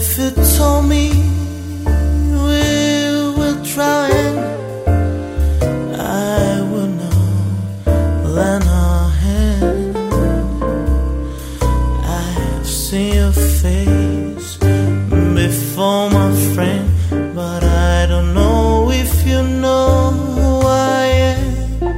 if you told me we were trying, I would know, lend a hand. I've seen your face before, my friend, but I don't know if you know who I am.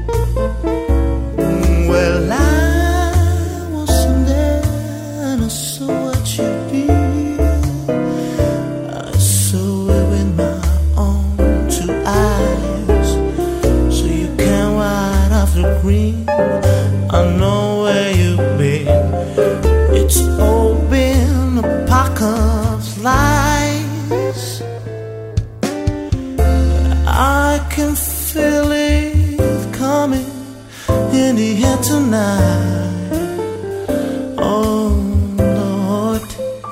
Well, I wasn't there and I saw what you did. I saw it with my own two eyes. So you can white off the green. I know where you've been. It's all been a pack of lies. I can feel it coming in the air tonight. Oh Lord,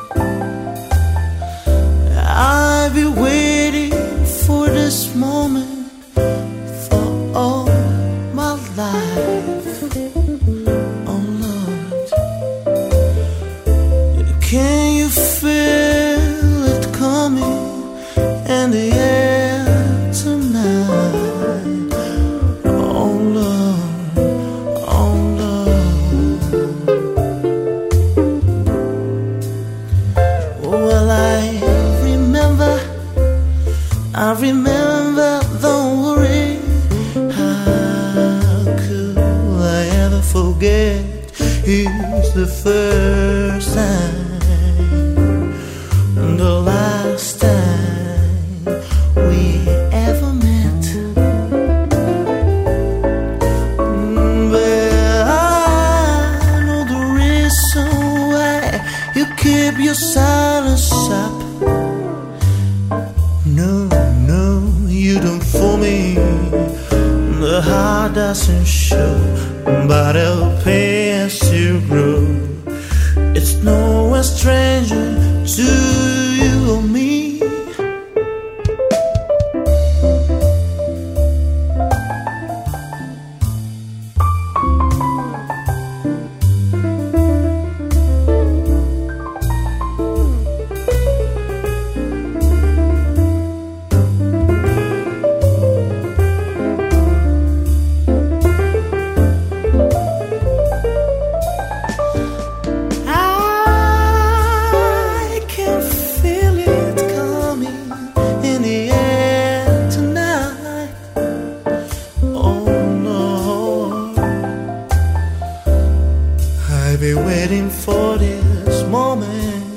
I've been waiting for this moment for all my life. Oh Lord, can you feel it coming in the air tonight? Oh Lord, oh Lord. Well, I remember, don't worry. How could I ever forget? It's the first time, the last time we ever met. But I know the reason why you keep your silence up. No, no, you don't fool me. The heart doesn't show, but it'll pay as you grow. It's no a stranger to you or me. I've been waiting for this moment